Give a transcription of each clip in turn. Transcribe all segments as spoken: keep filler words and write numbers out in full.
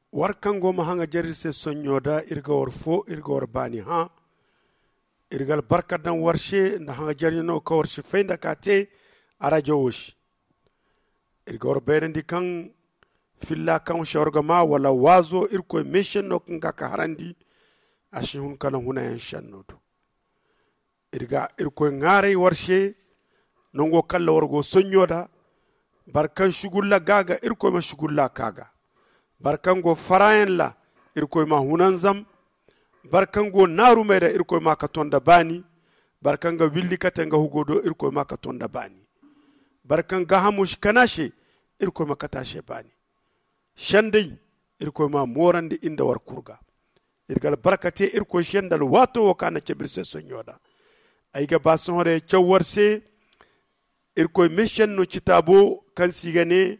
warkan goma hanga jarise sonyoda irga war fo irga war bani ha irgal barka dan warshe na hanga jarino ka warshe feinda kate arajo wosh irga war berendi kan filla kan shawrga ma wala wazo irko mission no kan ka harandi ashi hun kana huna yan shannodo irga irko ngare warshe nongo kala wargo sonyoda barkan shugulla gaga irko ma shugulla kaga barkan go farayen la irko ma hunan zam barkan go naru mai da irko ma katonda bani barkan ga willi katenga hugodo irko ma katonda bani barkan ga hamush kanashe irko ma katashe bani shandai irko ma morande inda war kurga irgal barkate irko shendal wato wakana cebirse sonyoda aiga bason hore cewwarse irko mission no kitabo kan sigane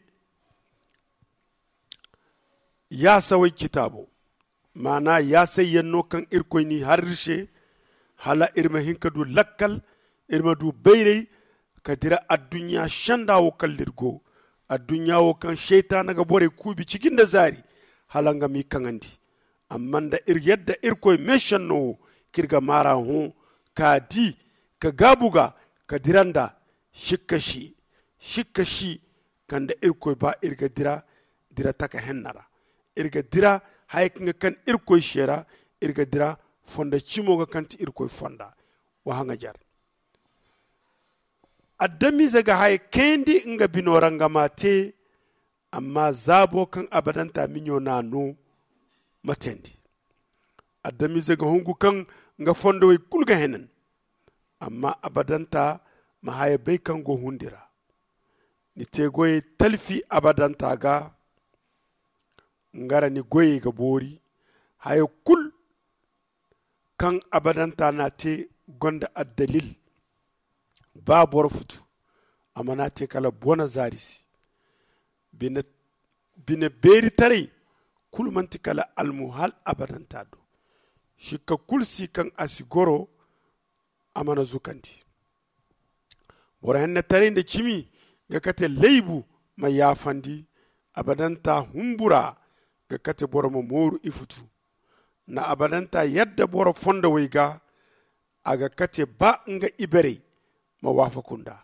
ya sawai kitabo mana ya sayyanno kan irko ni harshe hala irma hinka du lakkal irma du beyrey kadira addunya shanda wo kallirgo addunya wo kan shaytan ga bore kubi cikin da zari halanga mi kanandi amma da ir yadda irko mission no kirga mara hu ka di ka gabuga ka diranda shikashi shikashi kanda irko ba irga dira dira taka hennara irga dira haykinga kan irko shera irga dira fonda chimoga kanti irko fonda wa hanga jar addami zaga hay kendi nga binoranga mate amma zabo kan abadanta minyo nano matendi addami zaga hungu kan nga fonda way kulga henen amma abadanta mahaya bai kan go hundira ni te goye talfi abadanta ga ngara ni goye ga bori haya kul kan abadanta na te gonda addalil ba bor futu amma na te kala bona zarisi bina bina beri tare kul manti kala almuhal abadanta do shika kulsi kan asigoro amana zukanti bora henne tare da kimi ga kate leibu mai yafandi abadanta humbura ga kate bora mo moru ifutu na abadanta yadda bora fonda waiga aga kate ba nga ibere ma wafakunda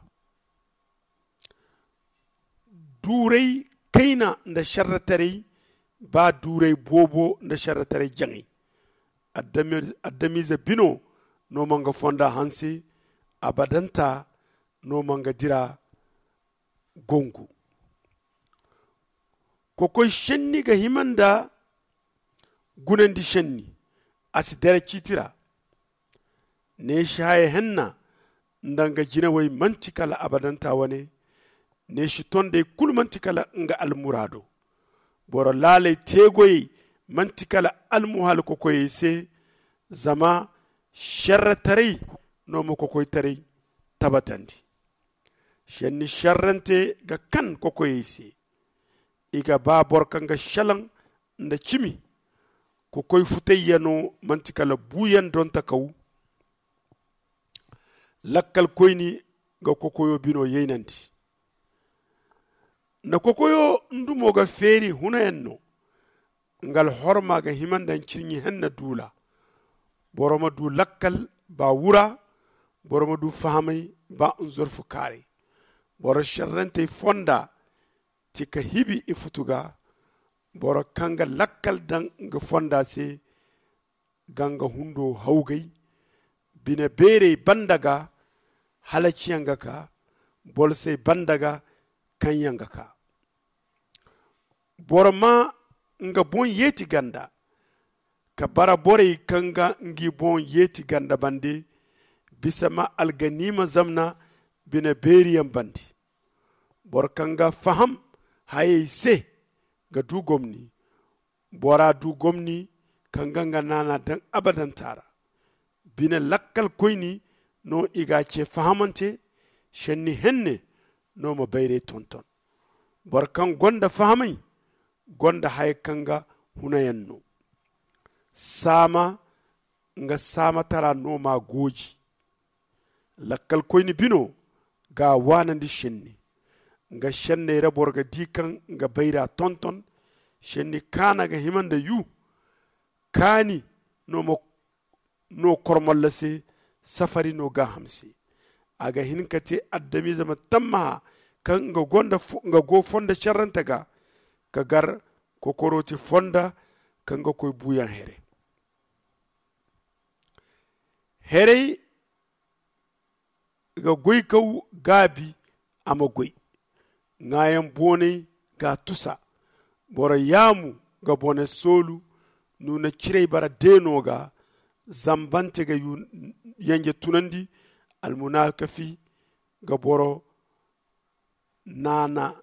durai kaina da sharratare ba durai bobo da sharratare jangai addami addami za bino no manga fonda hansi abadanta no manga dira gongu koko shenni ga himanda gunandi shenni asidara chitira ne shaye henna ndanga jina way mantikala abadanta wane ne shi tonde kul mantikala nga almurado boro lale tegoy mantikala almuhal koko yese zama sharratari no mo koko tare tabatandi shenni sharrante ga kan koko yese iga ba borkan ga shalan nda chimi koko futayano mantikala buyan don takaw lakkal koyni ga kokoyo bino yeynanti na kokoyo ndumo ga feri hunayenno ngal horma ga himandan cirñi henna dula boroma du lakkal ba wura boroma du fahamay ba unzorfu kare boro sharrante fonda tika hibi ifutuga boro kanga lakkal dan ga fonda se ganga hundo hawgay bine bere bandaga halaciyanga ka bolse bandaga kanyanga ka boroma nga bon yeti ganda ka bara bore kanga ngi bon yeti ganda bande bisama alganima zamna bine beriyam bandi bor kanga faham haye se ga du gomni bora du gomni kanga nga nana dan abadan tara bine lakkal koyni no iga ce fahamante shenni henne no ma bayre tonton bor kan gonda fahamai gonda hay kanga hunayenno sama nga sama tara no ma goji lakkal koyni bino ga wanandi shenni nga shenne ra borga dikan nga bayra tonton shenni kana ga himanda yu kani no mo no kormolla se safari no ga hamsi aga hinkate addami zama tamma kan nga gonda nga go fonda charranta ga ka gar kokoroti fonda kan nga koy buyan here here ga goy kaw gabi ama goy ngayan bone ga tusa bora yamu ga bone solu nuna kirei bara deno ga zambante ga yu yanje tunandi almunakafi ga boro nana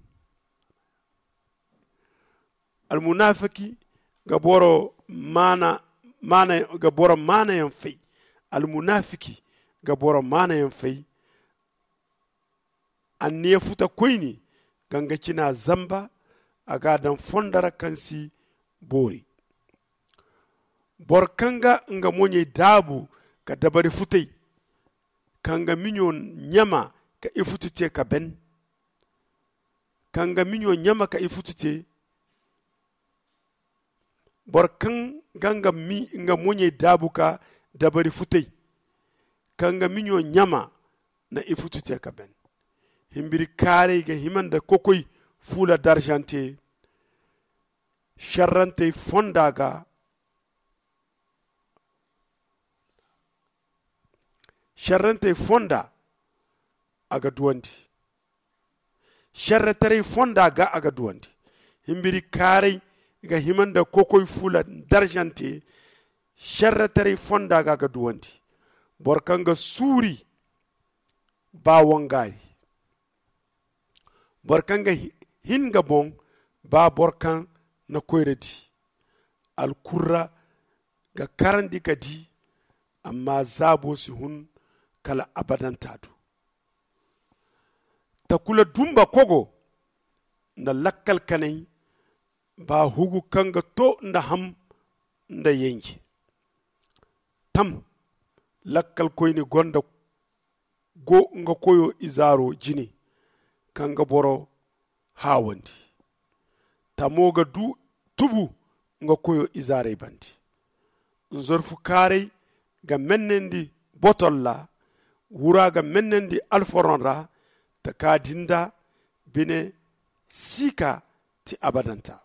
almunafiki ga boro mana mana ga boro mana yan fai almunafiki ga boro mana yan fai an ne futa koini ganga kina zamba aga dan fondara kansi bori bor kanga nga monye dabu ka dabari futai kanga minyo nyama ka ifutute ka ben kanga minyo nyama ka ifutute bor kan ganga mi nga monye dabu ka dabari futai kanga minyo nyama na ifutute ka ben himbiri kare ga himanda kokoy fula d'argente charrante fondaga charrante fonda aga duwandi charretere fonda ga aga duwandi himbiri kare ga himanda kokoy fula d'argente charretere fonda ga aga duwandi borkanga suri ba wangari borkanga hinga bon ba borkan na koyredi alkurra ga karandi kadi amma zabo si hun kala abadan tadu takula dumba kogo na lakkal kanai ba hugu kanga to nda ham nda yenji tam lakkal koyni gonda go nga koyo izaro jini kanga boro hawandi tamoga du tubu nga koyo izare bandi nzorfu kare ga mennendi botolla wura ga mennendi alforonra ta kadinda bine sika ti abadanta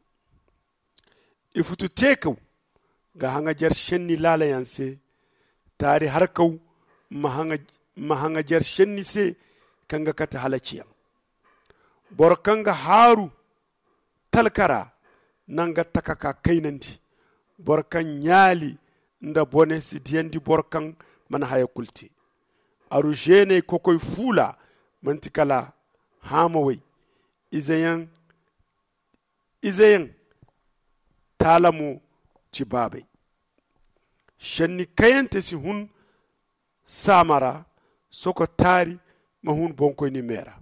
ifutu teku ga hanga jar shenni lala yanse tari harkau mahanga mahanga jar shenni se kanga kata halaciyam borkanga haru talkara nanga takaka kainandi borkan nyali nda bone si diendi borkan man haya kulti aru jene kokoy fula mantikala hamawai izayan izayan talamu cibabai shanni kayante si hun samara soko tari mahun bonkoy ni mera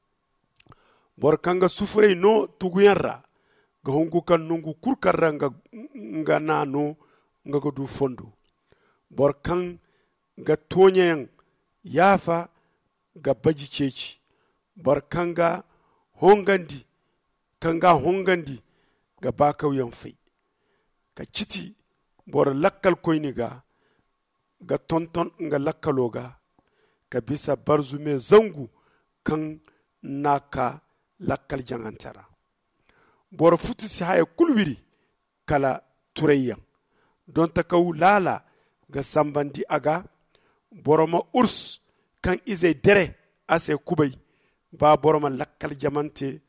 borkanga sufrey no tuguyanra ga hongu kan nungu kurkarra nga, nga nano nga go du fondo borkan ga tonyen yafa ga baji ceci borkanga hongandi kanga hongandi ga bakaw yan fai ka citi bor lakkal koyni ga ga tonton nga lakkaloga ka bisa barzume zangu kan naka lakkal jangantara bor futu si haya kulwiri kala turayyan don ta kaw lala ga sambandi aga boroma urs kan ize dere ase kubay ba boroma lakkal jamante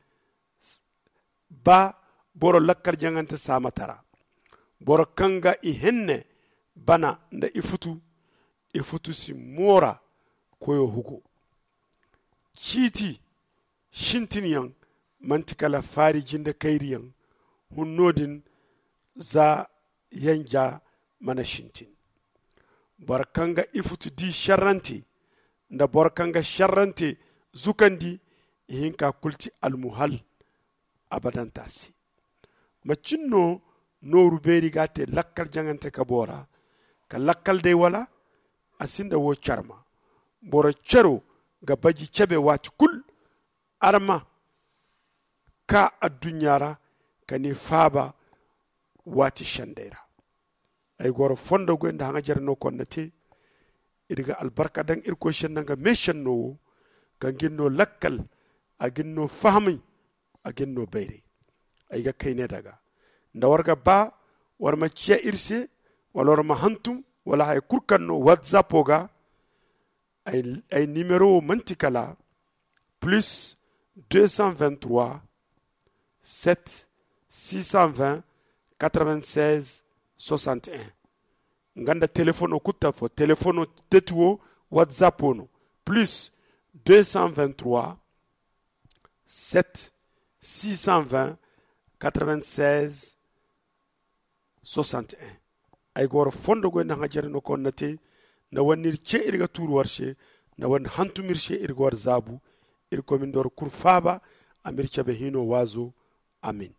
ba boro lakkal jangante samatara boro kanga i henne bana nda ifutu ifutu si mora koyo hugo kiti shintiniyan mantikala fari jinda kairiyan hunnodin za yanja mana shintin barkanga ifutu di sharranti nda barkanga sharranti zukandi hinka kulti almuhal abadan tasi macinno noru beri gate lakkal jangante ka bora ka lakkal de wala asinda wo charma bora chero ga baji chebe wati kul arma ka addunyara kani faba wati shandera ay goro fondo go nda hanga jarno konnate irga albarka dan irko shennanga meshanno kan ginno lakkal a ginno fahmi a ginno bayre ay ga kayne daga nda warga ba warma ciya irse wala warma hantum wala hay kurkanno whatsapp oga ay ay numéro mantikala plus deux cent vingt-trois sept six cent vingt quatre-vingt-seize soixante et un nganda téléphone o kutta fo téléphone tetuo whatsapp ono plus deux cent vingt-trois sept six cent vingt quatre-vingt-seize soixante et un ay goro fondo go nanga jarno konnate na wanir ce irga tur warshe na wan hantumir she irga war zabu ir komin dor kurfaba amir chabe hino wazo amin